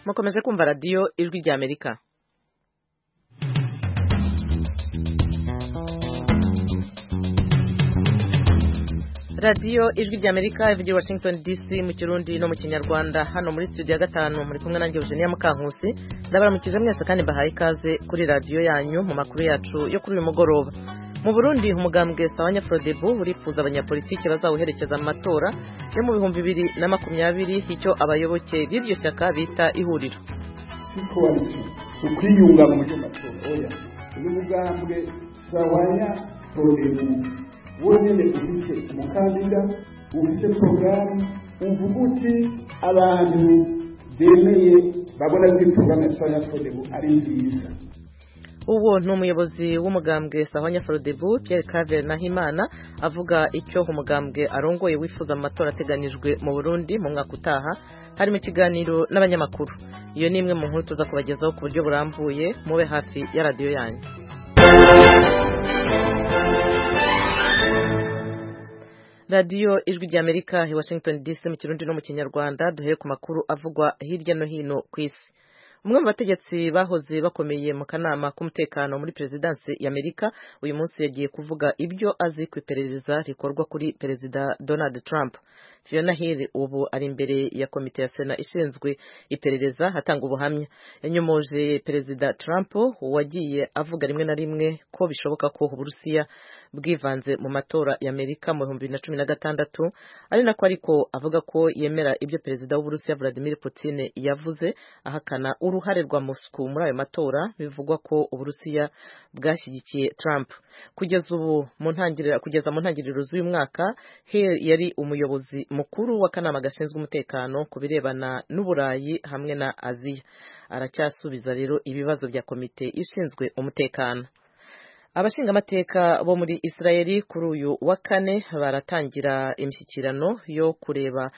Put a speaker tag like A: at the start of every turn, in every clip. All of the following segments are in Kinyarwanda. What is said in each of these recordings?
A: mukomeje kumva radiyo ijwi rya Amerika. radiyo ijwi rya Amerika ivugira Washington DC mu Kirundi no mu Kinyarwanda. Hano muri studio ya 5 muri kumwe nanjye Eugenia Mukankusi, ndabaramukije mwese kandi bahaye ikaze kuri radiyo yanyu mu makuru yacu yo kuri uyu mugoroba. Mu Burundi umugambwe Sawanya Frodebu urifuza abanyapolitiki bazawuherekeza mu matora yo mu 2020 icyo abayoboke b'iryo shyaka bita ihuriro.
B: Siko ukwiyunga mu matora oya umugambwe Sawanya Frodebu wonyene ufise umukandida ufise programme uvuga uti abantu bemeye babona ko programme Sawanya Frodebu ari nziza.
A: Uwo ni umuyobozi w'umugambwe Sawanya Frodebu Pierre Claver Nahimana avuga icyo umugambwe arongoye wifuza mu matora ateganijwe mu Burundi mu mwaka utaha. Hari mu kiganiro n'abanyamakuru. Iyo ni imwe mu nkuru tuza kubagezaho ku buryo burambuye, mube hafi ya radiyo yanyu. radiyo ijwi rya Amerika i Washington DC mu Kirundi no mu Kinyarwanda. Duhere ku makuru avugwa hirya no hino ku isi. Umwe mu bategetsi bahoze bakomeye mu kanama k'umutekano muri Presidansi ya Amerika uyu munsi yagiye kuvuga ibyo azi ku iperereza rikorwa kuri Perezida Donald Trump. Fiona Hill ubu ari imbere ya komite ya Sena ishinzwe iperereza hatanga ubuhamya. Yanyomoje Perezida Trump wagiye avuga rimwe na rimwe ko bishoboka ko Uburusiya bwivanze mu matora ya Amerika mu 2016, ari nako ariko avuga ko yemera ibyo Perezida w'Uburusiya Vladimir Putin yavuze, ahakana uruhare rwa Moscow muri ayo matora. Bivugwa ko Uburusiya bwashyigikiye Trump. Kugeza mu ntangiriro z'uyu mwaka, Hill yari umuyobozi mukuru w'akanama gashinzwe umutekano ku birebana n'Uburayi hamwe na Aziya. Aracyasubiza rero ibibazo bya komite ishinzwe umutekano. Abashingamateka bo muri Israeli kuri uyu wa kane baratangira imishyikirano yo kureba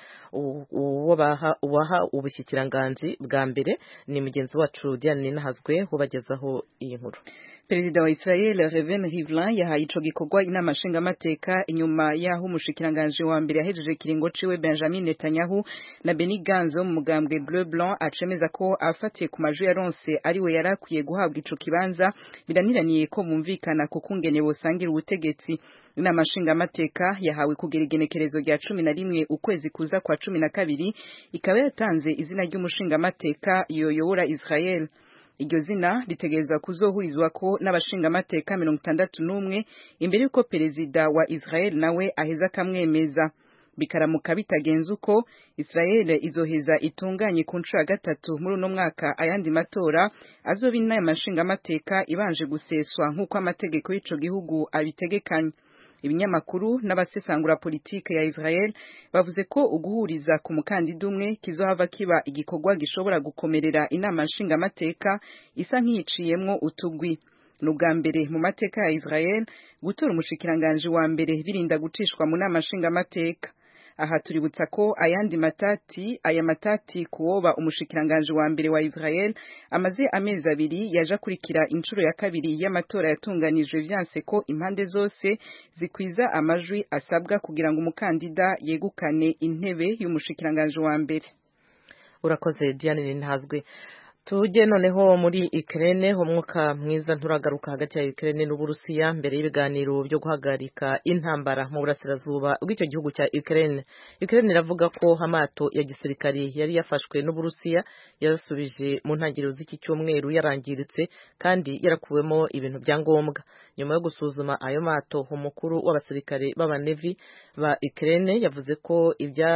A: uwaha ubushyikiranganje bwa mbere. Ni mugenzi wacu Diane Ninahazwe ubagezaho iyi nkuru.
C: Perezida wa Israel Reuven Rivlin yahaye ico gikorwa inama nshingamateka inyuma yaho umushikiranganje wa mbere yahejeje kiringo ciwe Benjamin Netanyahu na Benny Gantz mu mugambwe Bleu Blanc acemeza ko afatiye ku majwi yaronse ari we yarakwiye guhabwa ico kibanza. Biraniraniye ko bumvikana ku kungene bosangira ubutegetsi. Inama nshingamateka yahawe kugera igenekerezo rya 11 ukwezi kuza kwa 12 ikaba yatanze izina ry'umushingamateka yoyobora Israel. Iryo zina ritegerezwa kuzohurizwa ko n'abashingamateka 61 imbere yuko perezida wa Israel nawe aheza akamwemeza. Bikaramuka bitagenze uko, Israel izoheza itunganye ku nshuro ya gatatu muri uno mwaka ayandi matora azoba inama nshingamateka ibanje guseswa nk'uko amategeko y'ico gihugu abitegekanye. Ibinyamakuru n'abasesangura politike ya Israel bavuze ko uguhuriza ku mukandida umwe kizohava kiba igikorwa gishobora gukomerera inama nshingamateka isa nk'iciyemwo utugwi. N'ubwa mbere mu mateka ya Israel gutora umushikiranganje wa mbere birinda gucishwa mu nama nshingamateka. Aha tuributsa ko aya matati kuwoba umushikiranganje wa mbere wa Israel amaze amezi abiri yaje kurikira inshuro ya kabiri y'amatora yatunganijwe vyanse ko impande zose zikwiza amajwi asabwa kugira ngo umukandida yegukane intebe y'umushikiranganje wa mbere.
A: Urakoze Diane Ninahazwe. Tuje noneho muri Ukraine, umwuka mwiza nturagaruka hagati ya Ukraine n'Uburusiya mbere y'ibiganiro byo guhagarika intambara mu burasirazuba bw'icyo gihugu cya Ukraine. Ukraine iravuga ko amato ya gisirikari yari yafashwe n'Uburusiya yarasubije mu ntangiriro z'iki cyumweru yarangiritse kandi yarakuwemo ibintu bya ngombwa. Nyuma yo gusuzuma ayo mato, umukuru w'abasirikare b'abanevi ba Ukraine yavuze ko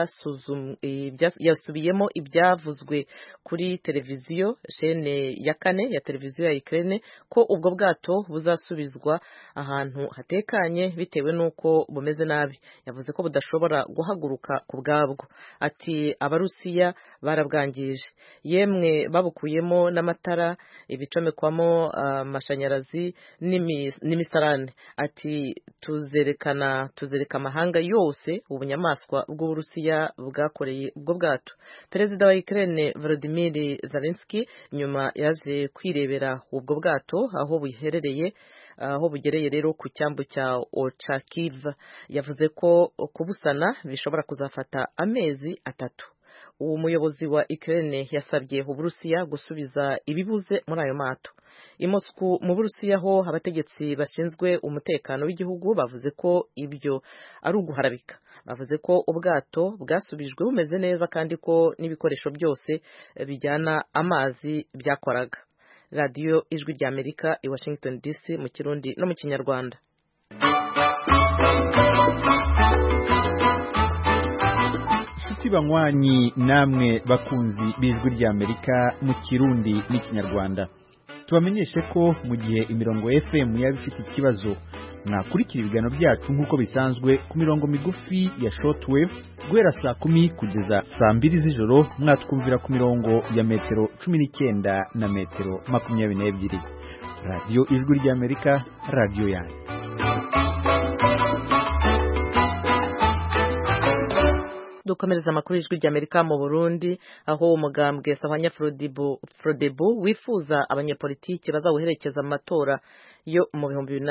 A: yasubiyemo ibyavuzwe kuri televiziyo shene ya 4 ya televiziyo ya Ukraine ko ubwo bwato buzasubizwa ahantu hatekanye bitewe nuko bumeze nabi. Yavuze ko budashobora guhaguruka ku bwabwo. Ati abarusiya barabwangije, yemwe babukuyemo n'amatara, ibicomekwamo amashanyarazi n'imisarane. Ati tuzereka amahanga yose ubunyamaswa bw'Uburusiya bwakoreye ubwo bwato. Perezida wa Ukraine Volodymyr Zelensky nyuma yaje kwirebera ubwo bwato aho bugereye rero ku cyambu cya Ochakiv. Yavuze ko kubusana bishobora kuzafata amezi 3. umuyobozi wa Ukraine yasabye Uburusiya gusubiza ibibuze muri ayo mato. I Moscow mu Burusiya ho abategetsi bashinzwe umutekano w'igihugu bavuze ko ibyo ari uguharabika. Bavuze ko ubwato bwasubijwe bumeze neza kandi ko n'ibikoresho byose bijyana amazi byakoraga. Radio Ijwi rya Amerika i Washington DC mu Kirundi no mu Kinyarwanda.
D: Banywanyi namwe bakunzi b'Ijwi rya Amerika mu Kirundi n'Ikinyarwanda, tubamenyeshe ko mu gihe imirongo FM yaba ifite ikibazo mwakurikira ibiganiro byacu nk'uko bisanzwe ku mirongo migufi ya shortwave guhera saa 10 kugeza saa 2 z'ijoro, mwatwumvira ku mirongo ya metero 19 na metero 22. Radio Ijwi rya Amerika, radio yanyu.
A: Dukomereza amakuru y'Ijwi rya Amerika mu Burundi, aho umugambwe Sahwanya Frodebu wifuza abanyepolitiki bazawuherekeza amatora yo mu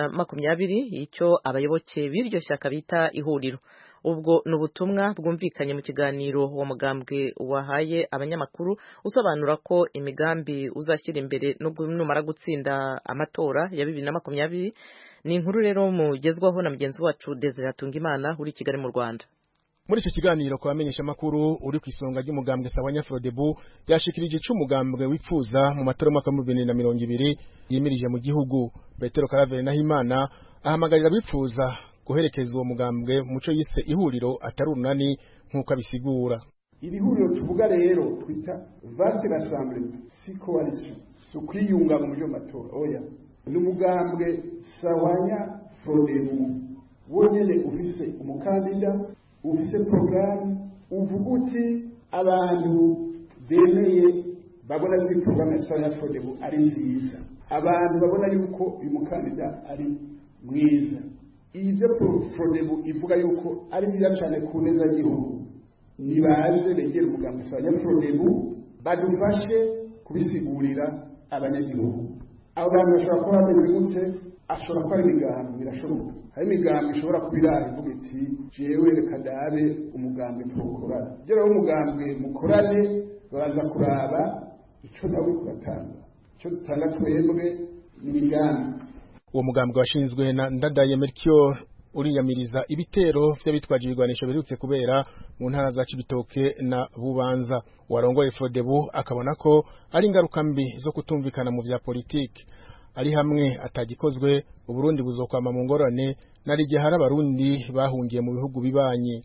A: 2020 icyo abayoboke b'iryo shyaka bita ihuriro. Ubwo n'ubutumwa bwumvikanye mu kiganiro uwo mugambwe wahaye abanyamakuru usobanura ko imigambi uzashyira imbere numara gutsinda amatora ya 2020. Ni inkuru rero mugezwaho na mugenzi wacu Desire Hatungimana uri Kigali mu Rwanda.
E: Muri icyo kiganiro kwa bamenyesha makuru uri ku isonga ry'umugambwe Sahwanya Frodebu yashikirije ico umugambwe wipfuza mu matora y'umwaka wa 2020 yimirije mu gihugu. Petero Karaveri Nahimana ahamagarira bipfuza guherekeza uwo mugambwe muco yise ihuriro atari urunani nk'uko abisigura.
B: Iri huriro tuvuga rero twita vaste rassemblement, si coalition, so kwiyunga mu byo matora. Oya, n'umugambwe Sahwanya Frodebu wonyene ufise umukandida, ufise programme, uvuga uti abantu bemeye babona yuko programme ya Sahwanya Frodebu ari nziza, abantu babona yuko uyu mukandida ari mwiza. Ibyo Frodebu ivuga yuko ari byiza cyane ku neza y'igihugu, nibaze begera umugambwe Sahwanya Frodebu badufashe kubisigurira abanyagihugu. Abo bantu bashobora kuba bameze gute? Ashobora kuba ari imigambi, birashoboka. Hari imigambi ishobora kubirara ivuga iti jewe reka ndabe umugambi tukorana. Ibyo rero umugambi mukorane baraza kuraba icyo nawe kuratanga. Icyo dutanga twebwe ni imigambi.
E: Uwo mugambwe washinzwe na Ndadaye Melchior uriyamiriza ibitero by'abitwaje ibigwanisho birutse kubera mu ntara za Cibitoke na Bubanza. Warongoye Frodebu akabona ko ari ingaruka mbi zo kutumvikana mu vya politiki. Ari hamwe atagikozwe Uburundi buzokwama mu ngorane nari gihe hari abarundi bahungiye mu bihugu bibanyi.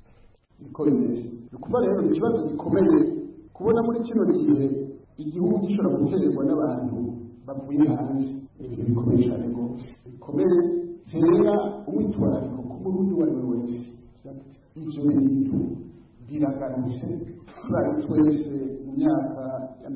B: Kuba rero ikibazo gikomeye kubona muri kino gihe igihugu gishobora guterwa n'abantu bavuye hanze, ibintu bikomeye cyane rwose, bikomeye tera umwitwarariko ku Burundi wari wese. Ivyo bintu biragarutse bari twese mu myaka ya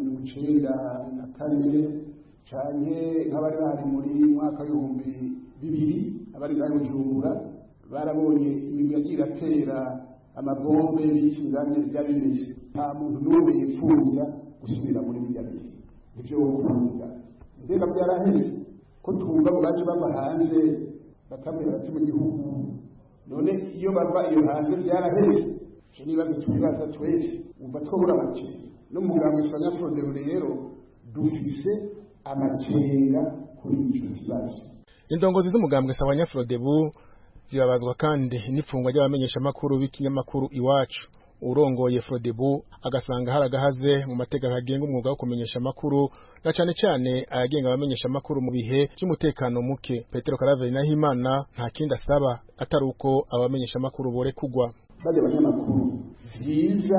B: 1994 cyane nk'abari bari muri mwaka w'ibihumbi 2000 abari bari Bujumbura barabonye imigwi yagira atera amabombe y'ikingane by'abimeze. Nta muntu n'umwe yifuza gusubira muri bijya bihe. Ivyo ukunda mbega byaraheze ko twumva ngo baje bava hanze bakamera bati mu gihugu, none iyo bava iyo hanze byaraheze. Je nibaza tubibaza twese umva twobura make n'umugambwe Sahwanya Frodebu rero dufise amakenga kuri icyo kibazo.
E: Indongozi z'umugambwe Sahwanya Frodebu zibabazwa kandi n'ifungwa ry'abamenyesha makuru b'ikinyamakuru Iwacu. Urongoye Frodebu agasanga haragahaze mu mategeko agenga umwuga wo kumenyesha makuru na cyane cyane ayagenga abamenyesha makuru mu bihe cy'umutekano muke. Petero Karaveri Nahimana nta kindi asaba atari uko abamenyesha makuru bore kugwa.
B: Bade abanyamakuru byiza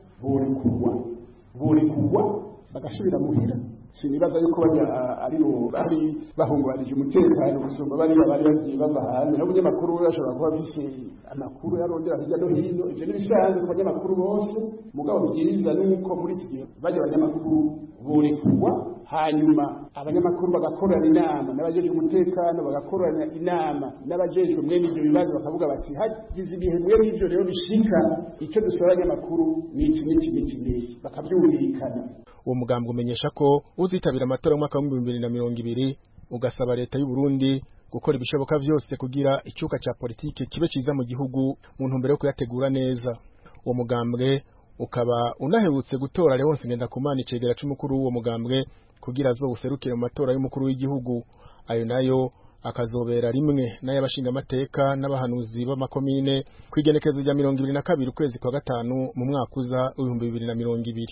B: bore kugwa bagasubira muhira. Sinibaza yuko bari bahungwanije umutekano gusumba bari bagiye bava hanze. N'abanyamakuru bashobora kuba bise amakuru yarondera hirya no hino. Ivyo nibisanzwe ku banyamakuru bose, mugabo byiza nuko muri iki gihe bajya abanyamakuru bore kugwa, hanyuma abanyamakuru bagakorana inama n'abajeje umutekano, bagakorana inama n'abajeje mwene ibyo bibazo, bakavuga bati hagize ibihe mwene ibyo rero bishika, icyo dusaba abanyamakuru ni iki bakabyumvikana.
E: Uwo mugambwe umenyesha ko uzitabira amatora y'umwaka wa 2020 ugasaba leta y'u Burundi gukora ibishoboka byose kugira icyuka cya politike kibe ciza mu gihugu mu ntumbero yo kuyategura neza. Uwo mugambwe ukaba unaherutse gutora Leonce Ngendakumana icegera c'umukuru w'uwo mugambwe kugira azowuserukire mu matora y'umukuru w'igihugu. Ayo nayo akazobera rimwe n'ay'abashinga amateka n'abahanuzi b'amakomine kwigenekezo rya 22 ukwezi kwa gatanu mu mwaka uza 2020.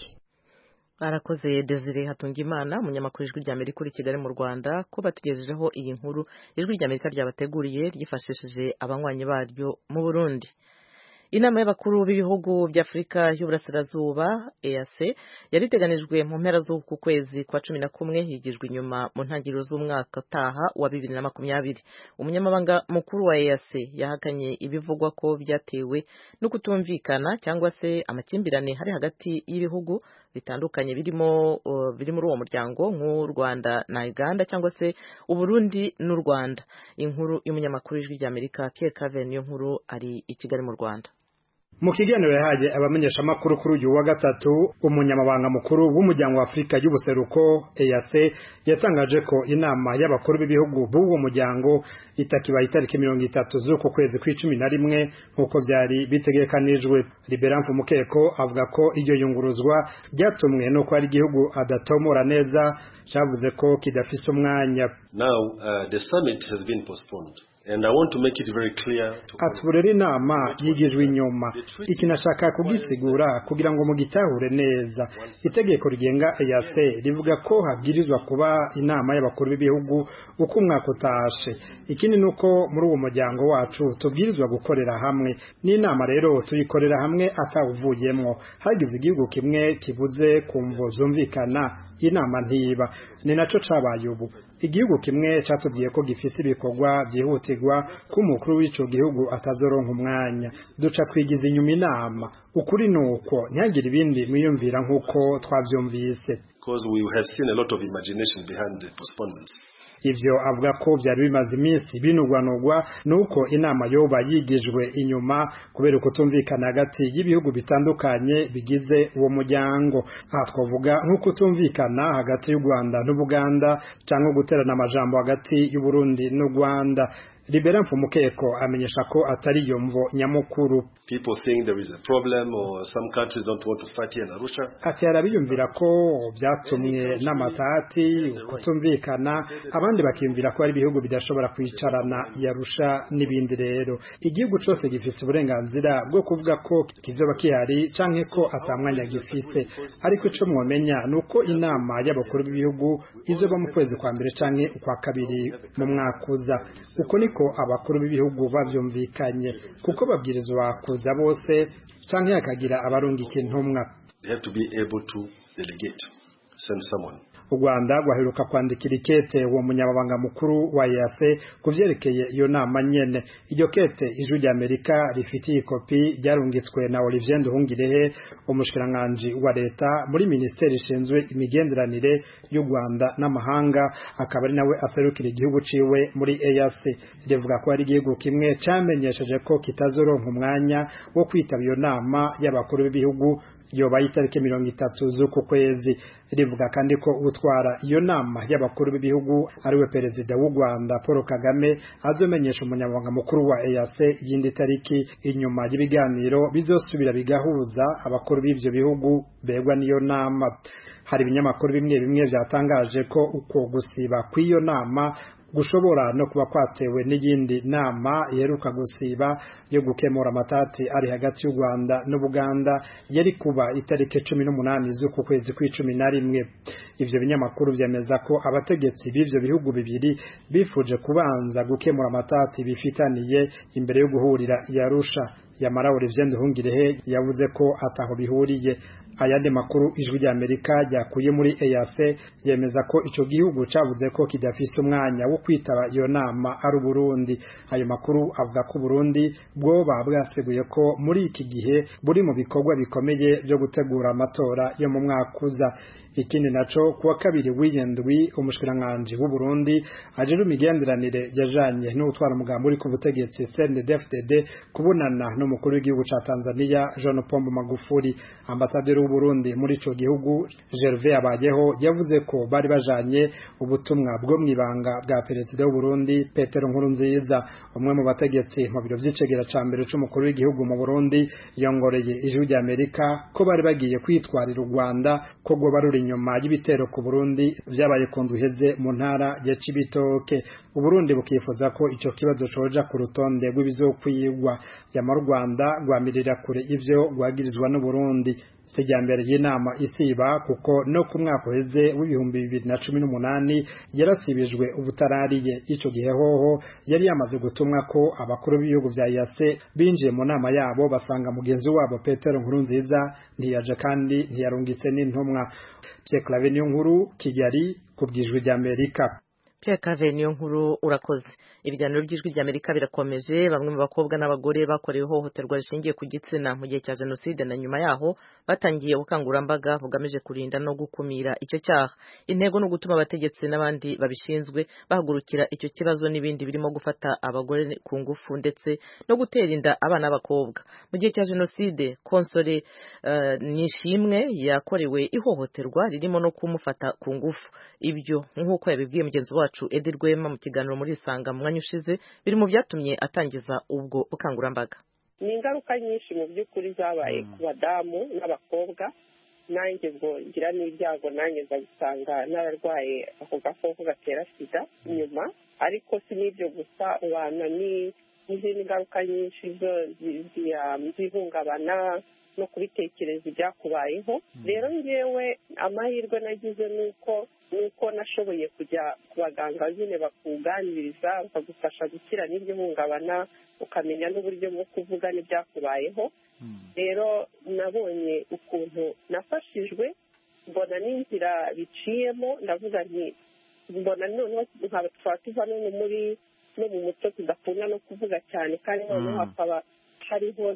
A: Arakoze Desire Hatungimana umunyamakuru ijwi rya Amerika uri Kigali mu Rwanda ko batugejejeho iyi nkuru ijwi rya Amerika ryabateguriye ryifashishije abanywanyi baryo mu Burundi. Inama y'abakuru b'ibihugu bya Afrika y'Uburasirazuba EAC yariteganijwe mu mpera z'uku kwezi kwa 11 higijwe inyuma mu ntangiriro z'umwaka utaha wa 2020. Umunyamabanga mukuru wa EAC yahakanye ibivugwa ko byatewe no kutumvikana cyangwa se amakimbirane hari hagati y'ibihugu bitandukanye biri muri uwo muryango nk'u Rwanda na Uganda cyangwa se Uburundi n'u Rwanda. Inkuru y'umunyamakuru w'ijwi rya Amerika Pierre Cave niyo nkuru ari i Kigali mu Rwanda.
F: Mu kiganiro yahaye abamenyesha makuru kuri uyu wa gatatu, umunyamabanga mukuru w'umuryango wa Afrika y'ubuseruko EAC yatangaje ko inama y'abakuru b'ibihugu b'uwo muryango itakibaye itariki 30 z'uko kwezi kwa 11 nkuko byari bitegekanijwe. Liberanfu Mukeko avuga ko iryo yunguruzwa ryatumwe no ko ari igihugu adatomora neza cyavuze ko kidafise umwanya.
G: Now the summit has been postponed. And I want to make it very clear.
F: Atbureri inama yigijwe inyuma. Iki nashaka kugisigura kugira ngo mugitahure neza. Itegeko rigenga EAC rivuga ko habwirizwa kuba inama y'abakuru b'ibihugu uko umwaka utashe. Ikindi nuko muri uwo muryango wacu tubwirizwa gukorera hamwe. Ni inama rero tuyikorera hamwe atawuvuyemwo. Hagize igihugu kimwe kibuze kumvo zumvikana inama ntiba. Ni naco cabaye ubu. Igihugu kimwe catubwiye ko gifise ibikorwa byihutirwa ko umukuru w'ico gihugu atazoronka umwanya. Duca twigiza inyuma inama. Ukuri nuko ntihagire ibindi mwiyumvira nkuko twavyumvise.
G: Because we have seen a lot of imagination behind the postponements.
F: Ivyo avuga ko byari bimaze iminsi binugwanugwa nuko inama yoba yigijwe inyuma kubera kutumvikana hagati y'ibihugu bitandukanye bigize uwo muryango. Aha twavuga nkuko kutumvikana hagati y'u Rwanda n'Ubuganda cyangwa guterana amajambo hagati y'u Burundi n'u Rwanda. Liberanfu Mukeko amenyesha ko atari yo mvo nyamukuru.
G: People think there is a problem or some countries don't want to fight here in Arusha.
F: Ati arabiyumvira ko byatumwe n'amatati kutumvikana, abandi bakimvira ko ari ibihugu bidashobora kwicarana Arusha n'ibindi rero. Igihugu cyose gifise uburenganzira bwo kuvuga ko kizoba kihari canke ko atamwanya gifise. Ariko ico mwomenya nuko inama y'abakuru b'ibihugu izoba mu kwezi kwa mbere canke ukwa kabiri mu mwaka uza. Uko niko abakuru b'ibihugu bavyumvikanye kuko babwirizwa kuza bose canke hakagira abarungika intumwa.
G: They have to be able to delegate, send someone.
F: U Rwanda rwaheruka kwandikira ikete uwo munyamabanga mukuru wa EAC kuvyerekeye iyo nama nyene. Iryo kete ijwi rya Amerika rifitiye ikopi ryarungitswe na Olivier Nduhungirehe umushikiranganje wa leta muri ministeri ishinzwe imigenderanire y'u Rwanda n'amahanga, akaba ari nawe aserukira igihugu ciwe muri EAC. Rivuga ko ari igihugu kimwe camenyesheje ko kitazoronka umwanya wo kwitaba iyo nama y'abakuru b'ibihugu yoba itariki 30 z'uko kwezi. Rivuga kandi ko utwara iyo nama y'abakuru b'ibihugu ariwe perezida w'u Rwanda Paul Kagame azomenyesha umunyamabanga mukuru wa EAC yindi tariki inyuma y'ibiganiro bizosubira bigahuza abakuru b'ivyo bihugu begwa niyo nama. Hari ibinyamakuru bimwe byatangaje ko uko gusiba kw'iyo nama gushobora no kuba kwatewe n'iyindi nama iheruka gusiba yo gukemura amatati ari hagati y'u Rwanda n'Ubuganda yari kuba itariki 18 z'uku kwezi kwa 11. Ivyo binyamakuru vyemeza ko abategetsi b'ivyo bihugu bibiri bifuje kubanza gukemura amatati bifitaniye imbere yo guhurira i Arusha. Yamara Olivier Nduhungirehe yavuze ko ataho bihuriye. Ayandi makuru ijwi rya Amerika ryakuye muri EAC yemeza ko ico gihugu cavuze ko kidafise umwanya wo kwitaba iyo nama ari Burundi. Ayo makuru avuga ko Burundi bwoba bwaseguye ko muri iki gihe buri mu bikorwa bikomeye byo gutegura amatora yo mu mwaka uza. Ikindi naco kuwa kabiri w'indwi umushikiranganje w'u Burundi aje rumigenderanire yajanye n'utwara umugambo uri ku butegetsi CNDD-FDD kubonana n'umukuru w'igihugu ca Tanzania John Pombe Magufuli. Ambasaderi w'u Burundi muri ico gihugu Gervais Abayeho yavuze ko bari bajanye ubutumwa bwo mwibanga bwa perezida w'u Burundi Petero Nkurunziza. Umwe mu bategetsi mu biro vy'icegera ca mbere c'umukuru w'igihugu mu Burundi yongoreye ijwi rya Amerika ko bari bagiye kwitwarira u Rwanda ko gwo baruri inyuma y'ibitero ku Burundi vyabaye ku nduheze mu ntara ya Cibitoke. U Burundi bukifuza ko ico kibazo coja ku rutonde rw'ibizokwigwa. Yama Rwanda rwamirira kure ivyo rwagirizwa n'u Burundi. Sejambere y'inama isiba kuko no ku mwaka uheze w'ibihumbi 2018 yarasibijwe ubutarariye. Ico gihe hoho yari yamaze gutumwa ko abakuru b'ibihugu vya EAC binjiye mu nama yabo basanga mugenzi wabo Petero Nkurunziza ntiyaje kandi ntiyarungitse n'intumwa. Pierre Claver Niyonkuru, Kigali, kubwijwe rya Amerika.
A: Pierre Claver Niyonkuru, urakoze. Ibiganiro by'ijwi rya Amerika birakomeje. Bamwe mu bakobwa n'abagore bakorewe ihohoterwa rishingiye ku gitsina mu gihe cya jenoside na nyuma yaho batangiye ubukangurambaga bugamije kurinda no gukumira icyo cyaha. Intego no gutuma abategetsi n'abandi babishinzwe bahagurukira icyo kibazo n'ibindi birimo gufata abagore ku ngufu ndetse no gutera inda abana b'abakobwa. Mu gihe cya jenoside Konsole Nishimwe yakorewe ihohoterwa ririmo no kumufata ku ngufu. Ibyo nk'uko yabibwiye mugenzi wacu Edi Rwema mu kiganiro muri Isanga mu mwanya ushize biri mu byatumye atangiza ubwo bukangurambaga.
H: Ni ingaruka nyinshi mu by'ukuri zabaye ku badamu n'abakobwa. Nanjye ngo ngira n'ibyago nanjye ndabisanga n'abarwaye ako gakoko gatera sida nyuma, ariko si n'ibyo gusa ubana n'izindi ngaruka nyinshi zihungabana no kubitekereza ibyakubayeho. Rero ngewe amahirwe nagize nuko nashoboye kujya ku baganga nyine bakuganiriza bakagufasha gukira n'iryo hungabana, ukamenya n'uburyo bwo kuvuga n'ibyakubayeho. Rero nabonye ukuntu nafashijwe, mbona n'inzira biciyemo, ndavuga nti mbona noneho nkaba tuva no mu muco tudakunda no kuvuga cyane, kandi noneho hakaba hariho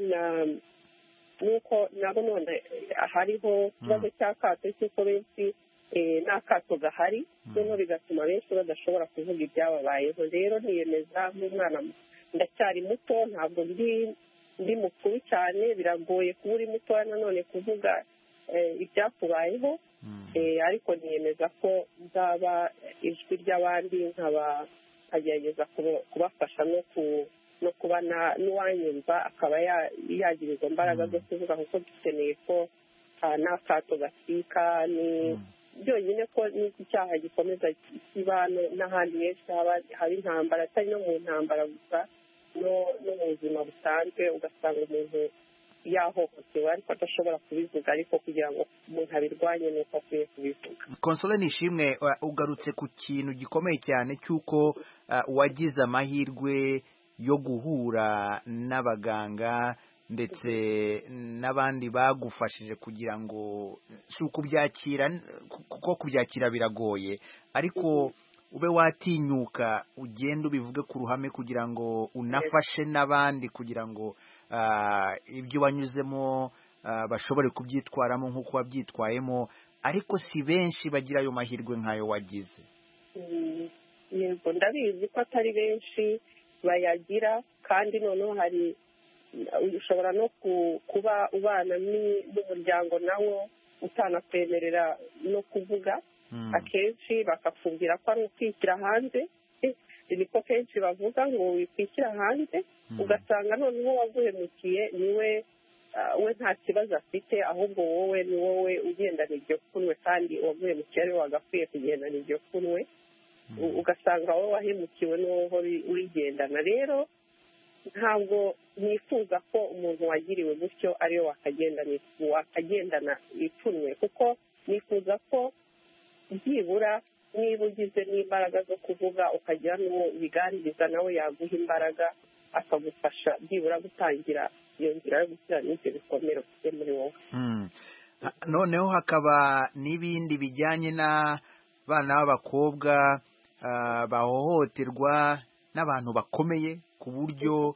H: nuko nabo none hariho ikibazo cy'akato cy'uko benshi n'akato gahari, noneho bigatuma benshi badashobora kuvuga ibyababayeho. Rero niyemeza nk'umwana, ndacyari muto, ntabwo ndi mukuru cyane, biragoye kuba uri mutoya nanone kuvuga ibyakubayeho, ariko niyemeza ko nzaba ijwi ry'abandi, nkagerageza kubafasha no kuba n'uwanyumva akaba yagira izo mbaraga zo kuvuga, kuko dukeneye ko n'akato gasika, ni byonyine ko n'iki cyaha gikomeza kiba n'ahandi henshi haba intambara, atari no mu ntambara gusa, no mu buzima busanzwe ugasanga umuntu yahohotewe ariko adashobora kubivuga, ariko kugira ngo umuntu abirwanye nuko akwiye kubivuga.
D: Konsole Nishimwe, ugarutse ku kintu gikomeye cyane cy'uko wagize amahirwe yo guhura n'abaganga ndetse n'abandi bagufashije kugira ngo si ukubyakira, kuko kubyakira biragoye, ariko ube watinyuka ugenda ubivuge ku ruhame kugira ngo unafashe n'abandi kugira ngo ibyo wanyuzemo bashobore kubyitwaramo nk'uko wabyitwayemo, ariko si benshi bagira ayo mahirwe nk'ayo wagize.
H: Yego, ndabizi ko atari benshi bayagira, kandi noneho hari ushobora no kuba ubana n'umuryango nawo utanakwemerera no kuvuga. Akenshi bakakubwira ko ari ukwishyira hanze, niko kenshi bavuga ngo wikwishyira hanze, ugasanga noneho waguhemukiye niwe we nta kibazo afite, ahubwo wowe ni wowe ugendana iryo pfunwe, kandi uwaguhemukiye ari we wagakwiye kugendana iryo pfunwe, ugasanga wowe wahemukiwe n'uwo urigendana. Rero ntabwo nifuza ko umuntu wagiriwe gutyo ariwe wakagendana ipfunwe, kuko nifuza ko byibura niba ugize n'imbaraga zo kuvuga ukagira n'uwo ubiganiriza, nawe yaguha imbaraga akagufasha byibura gutangira iyo nzira yo gukira n'ibyo bikomere ufite muri wowe.
D: Noneho hakaba n'ibindi bijyanye n'abana b'abakobwa bahohoterwa n'abantu bakomeye ku buryo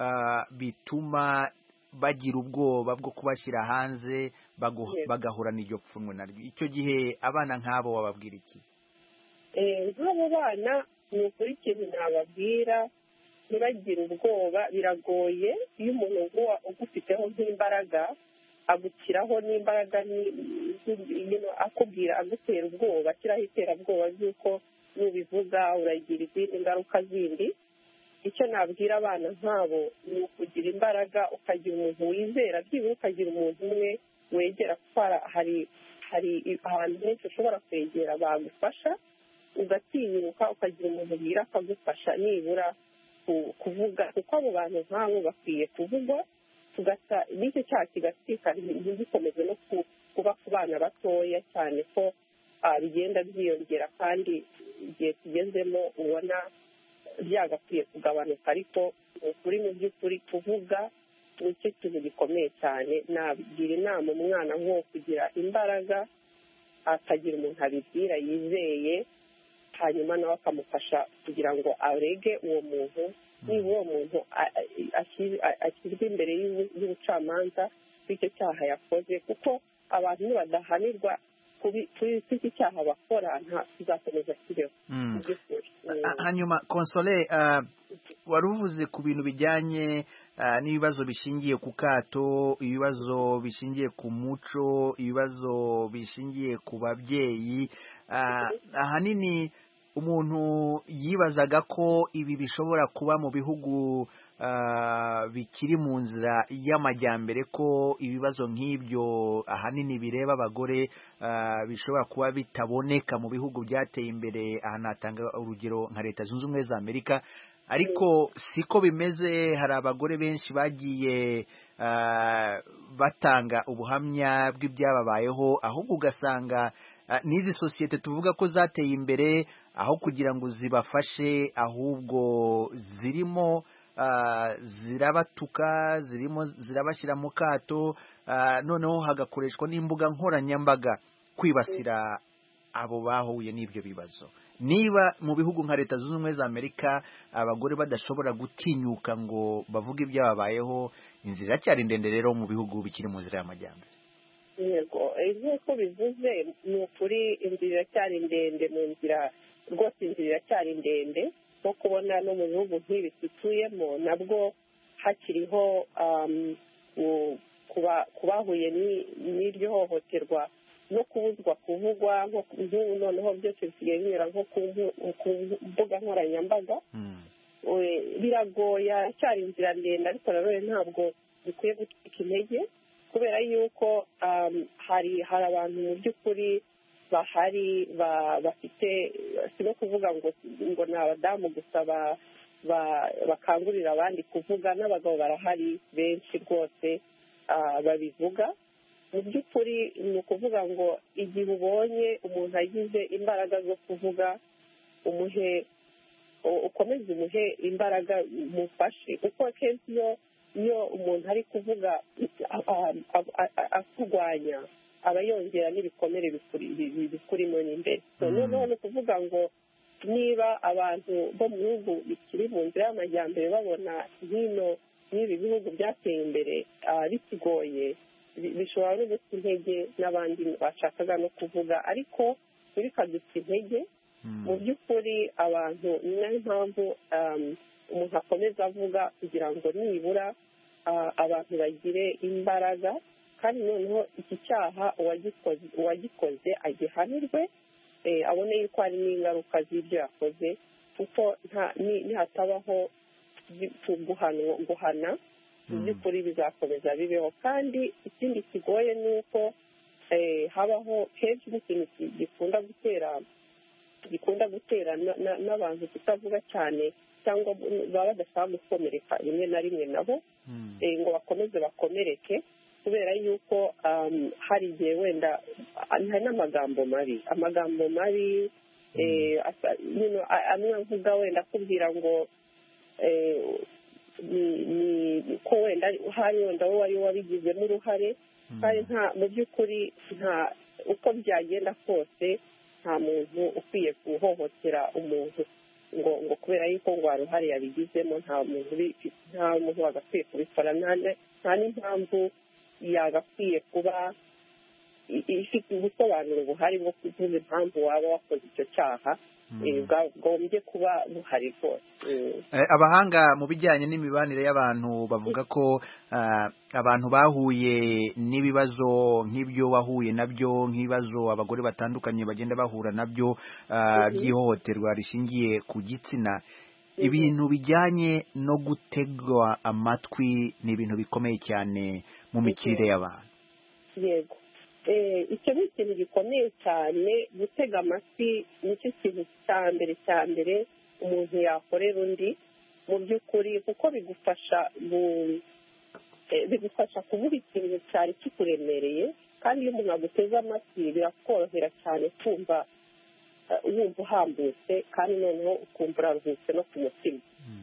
D: bituma bagira ubwoba bwo kubashyira hanze bagahura n'iryo pfunwe naryo. Icyo gihe abana nk'abo wababwira iki?
H: Nk'abo bana ni ukuri ikintu nababwira, ntibagire ubwoba. Biragoye iyo umuntu ugufiteho nk'imbaraga agukiraho n'imbaraga akubwira agutera ubwoba ashyiraho iterabwoba ry'uko nubivuga uragira izindi ngaruka zindi. Icyo nabwira abana nk'abo ni ukugira imbaraga ukagira umuntu wizera, byibura ukagira umuntu umwe wegera, kuko hari ahantu henshi ushobora kwegera bagufasha, ugatinyuka ukagira umuntu ubwira akagufasha nibura kuvuga, kuko abo bantu nk'abo bakwiye kuvugwa, n'icyo cyaha kigasikana ntigikomeze no kuba ku bana batoya cyane ko bigenda byiyongera, kandi igihe tugezemo ubona byagakwiye kugabanuka. Ariko ukuri mu by'ukuri kuvuga nicyo kintu gikomeye cyane. Nagira inama umwana nk'uwo kugira imbaraga, akagira umuntu abibwira yizeye, hanyuma nawe akamufasha kugira ngo arege uwo muntu. Niba uwo muntu ashyirwa imbere y'ubucamanza bw'icyo cyaha yakoze, kuko abantu nibadahanirwa kuri iki cyaha bakora nta kizakomeza kibeho.
I: Hanyuma Console, wari uvuze ku bintu bijyanye n'ibibazo bishingiye ku kato, ibibazo bishingiye ku muco, ibibazo bishingiye ku babyeyi. Ahanini umuntu yibazaga ko ibi bishobora kuba mu bihugu bikiri mu nzira y'amajyambere, ko ibibazo nk'ibyo ahanini bireba abagore bishobora kuba bitaboneka mu bihugu byateye imbere. Aha natanga urugero nka Leta Zunze Ubumwe za Amerika, ariko siko bimeze. Hari abagore benshi bagiye batanga ubuhamya bw'ibyababayeho, ahubwo ugasanga n'izi sosiyete tuvuga ko zateye imbere, aho kugira ngo zibafashe ahubwo zirimo zirabatuka, zirimo zirabashyira mu kato, noneho hagakoreshwa n'imbuga nkoranyambaga kwibasira abo bahuye n'ibyo bibazo. Niba mu bihugu nka Leta Zunze Ubumwe za Amerika abagore badashobora gutinyuka ngo bavuge ibyababayeho, inzira iracyari ndende rero mu bihugu bikiri mu nzira y'amajyambere.
H: Yego, nk'uko bivuze ni ukuri, inzira iracyari ndende, mu nzira rwose inzira iracyari ndende, no kubona no mu bihugu nk'ibi dutuyemo nabwo hakiriho ku bahuye n'iryo hohoterwa no kubuzwa kuvugwa, nk'ubu noneho byose bisigaye binyura nko ku mbuga nkoranyambaga. Biragoye, cyari inzira ndende, ariko nanone ntabwo bikwiye gucika intege, kubera yuko hari abantu mu by'ukuri bahari bafite, si no kuvuga ngo ni abadamu gusa bakangurira abandi kuvuga, n'abagabo barahari benshi rwose babivuga. Mu by'ukuri ni ukuvuga ngo igihe ubonye umuntu agize imbaraga zo kuvuga, ukomeze umuhe imbaraga, mufashe, kuko akenshi iyo umuntu ari kuvuga akurwanya, aba yongera n'ibikomere bikurimo n'imbere. Noneho ni ukuvuga ngo niba abantu bo mu bihugu bikiri mu nzira y'amajyambere babona hino n'ibi bihugu byateye imbere bikigoye, bishobora no guta intege n'abandi bashakaga no kuvuga, ariko ntibikaduta intege. Mu by'ukuri abantu, ni nayo mpamvu umuntu akomeza avuga, kugira ngo nibura abantu bagire imbaraga, kandi noneho iki cyaha uwagikoze agihanirwe, abone yuko hari n'ingaruka z'ibyo yakoze, kuko nihatabaho guhana, mu by'ukuri bizakomeza bibeho. Kandi ikindi kigoye ni uko habaho kenshi n'ikintu gikunda gutera n'abantu kutavuga cyane, cyangwa baba badashaka gukomereka rimwe na rimwe nabo, ngo bakomeze bakomereke, kubera yuko hari igihe wenda hari n'amagambo mabi, amwe avuga wenda akubwira ngo ko wenda hari wenda wowe wari wabigizemo uruhare, kandi mu by'ukuri uko byagenda kose nta muntu ukwiye guhohotera umuntu ngo kubera yuko ngo hari uruhare yabigizemo, nta muntu wagakwiye kubikora, nta n'impamvu yagakwiye kuba ifite ubusobanuro buhari bwo kuvuga impamvu waba wakoze icyo cyaha. bwagombye kuba buhari rwose.
I: Abahanga mu bijyanye n'imibanire y'abantu bavuga ko abantu bahuye n'ibibazo nk'ibyo wahuye nabyo, nk'ibibazo abagore batandukanye bagenda bahura nabyo by'ihohoterwa rishingiye ku gitsina, ibintu bijyanye no gutegwa amatwi ni ibintu bikomeye cyane mu mikirire y'abantu.
H: Yego, icyo ni ikintu gikomeye cyane. Gutega amatwi nicyo kintu cya mbere umuntu yakorera undi mu by'ukuri, kuko bigufasha kuvuga ikintu cyari kikuremereye, kandi iyo umuntu aguteze amatwi birakorohera cyane kumva wumva uhambutse, kandi noneho ukumva uraruhutse no ku mutima.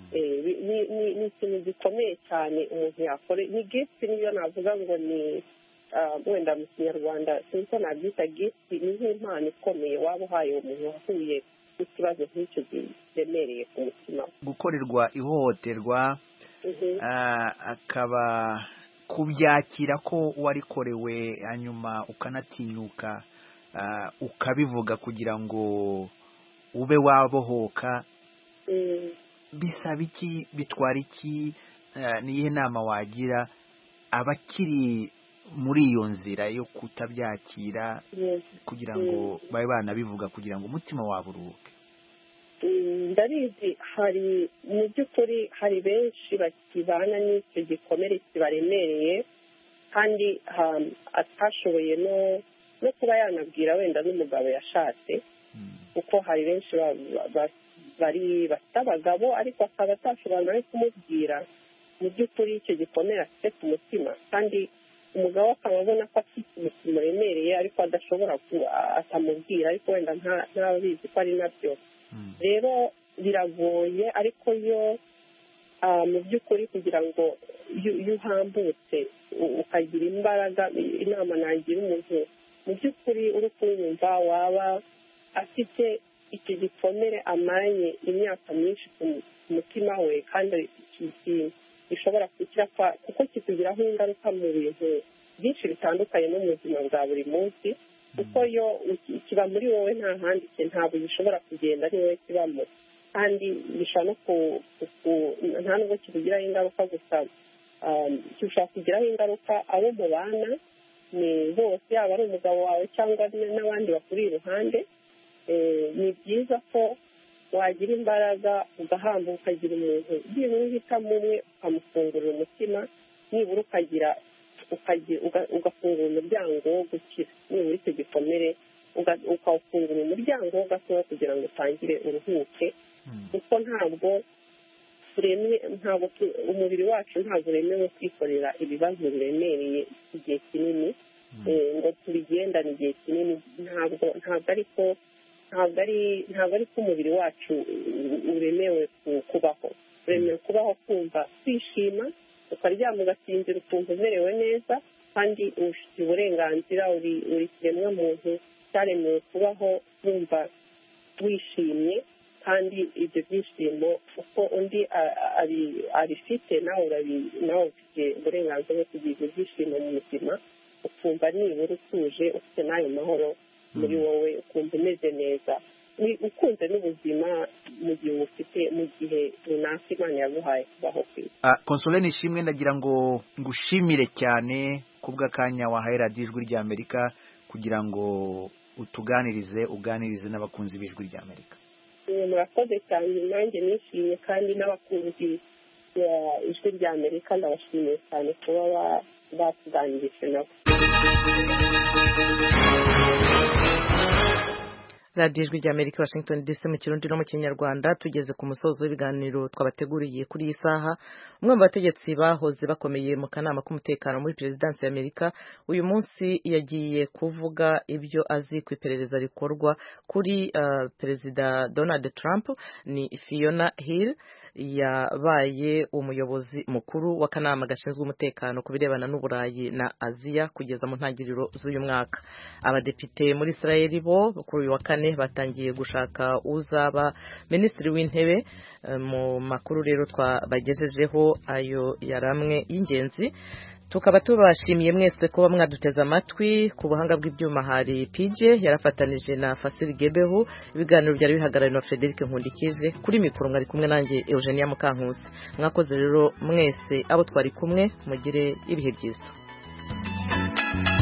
H: Ni ikintu gikomeye cyane umuntu yakora. Ni gift, niyo navuga ngo ni wenda mu kinyarwanda sinzi ko nabyita gift, ni nk'impano ikomeye waba uhaye umuntu wahuye n'ikibazo nk'icyo giremereye ku mutima.
I: Gukorerwa ihohoterwa akaba kubyakira ko warikorewe, hanyuma ukanatinyuka ukabivuga kugira ngo ube wabohoka, bisaba iki, bitwara iki, niyihe nama wagira abakiri muri iyo nzira yo kutabyakira kugira ngo babe banabivuga kugira ngo umutima wabo uruhuke?
H: Ndabizi hari mu by'ukuri hari benshi bakibana n'icyo gikomere kibaremereye, kandi atashoboye no kuba yanabwira wenda n'umugabo yashatse, kuko hari benshi bafite abagabo ariko akaba atashobora no kumubwira mu by'ukuri icyo gikomere afite ku mutima, kandi umugabo akaba abona ko afite ikintu kimuremereye ariko adashobora atamubwira, ariko wenda ntabizi ko ari nabyo. Rero biragoye, ariko yo mu by'ukuri kugira ngo iyo uhambutse ukagira imbaraga, inama nagira umuntu mu by'ukuri uri kumwumva waba afite icyo gikomere amaranye imyaka myinshi ku mutima we, kandi gishobora gukira kuko kikugiraho ingaruka mu bintu byinshi bitandukanye no mu buzima bwa buri munsi, kuko yo kiba muri wowe, nta handi ntabwo gishobora kugenda ari wowe kibamo, kandi gishobora no nta nubwo kikugiraho ingaruka gusa, gishobora kugiraho ingaruka abo mubana ni bose, yaba ari umugabo wawe cyangwa n'abandi bakuri iruhande. Ni byiza ko wagira imbaraga ugahamba ukagira umuntu byibura uhitamo umwe ukamufungurira umutima, nibura ugafungura umuryango wo gukira, nibura icyo gikomere ukawufungura umuryango wo gatoya kugira ngo utangire uruhuke, kuko ntabwo umubiri wacu ntabwo uremewe kwikorera ibibazo biremereye igihe kinini, ngo tubigendane igihe kinini. Ntabwo ari ko umubiri wacu uremewe kubaho. Uremewe kubaho kumva kwishima, ukaryama ugasinzira ukumva umerewe neza, kandi ufite uburenganzira, uri kiremwa muntu cyaremewe kubaho wumva wishimye, kandi ibyo byishimo uko undi abifite nawe ufite uburenganzira bwo kugira ibyo byishimo mu buzima, ukumva nibura utuje, ufite n'ayo mahoro muri wowe, ukumva umeze neza, ukunze n'ubuzima mu gihe runaka Imana yaguhaye kubaho ku isi.
I: Consolé Nishimwe, ndagira ngo ngushimire cyane kubw'akanya wahaye radiyo Ijwi ry'Amerika kugira ngo uganirize n'abakunzi b'Ijwi ry'Amerika.
H: Murakoze cyane, nanjye nishimye, kandi n'abakunzi Ijwi ry'Amerika ndabashimiye cyane kuba batuganirije nabo.
A: radiyo Ijwi ry'Amerika, Washington DC, mu Kirundi no mu Kinyarwanda. Tugeze ku musozo w'ibiganiro twabateguriye kuri iyi saha. Umwe mu bategetsi bahoze bakomeye mu kanama k'umutekano muri perezidansi y'Amerika uyu munsi yagiye kuvuga ibyo azi ku iperereza rikorwa kuri perezida Donald Trump. Ni Fiona Hill, yabaye umuyobozi mukuru w'akanama gashinzwe umutekano ku birebana n'Uburayi na Aziya kugeza mu ntangiriro z'uyu mwaka. Abadepite muri Israel bo kuri uyu wa kane batangiye gushaka uzaba minisitiri w'intebe. Mu makuru rero twabagejejeho ayo yaramwe y'ingenzi. tukaba tubashimiye mwese kuba mwaduteze amatwi. Ku buhanga bw'ibyuma hari PJ yarafatanije na Fasil Gebehu, ibiganiro byari bihagarariwe na Frederic Nkundikije, kuri mikoro mwari kumwe nanjye Eugenia Mukankusi. Mwakoze rero mwese abo twari kumwe, mugire ibihe byiza.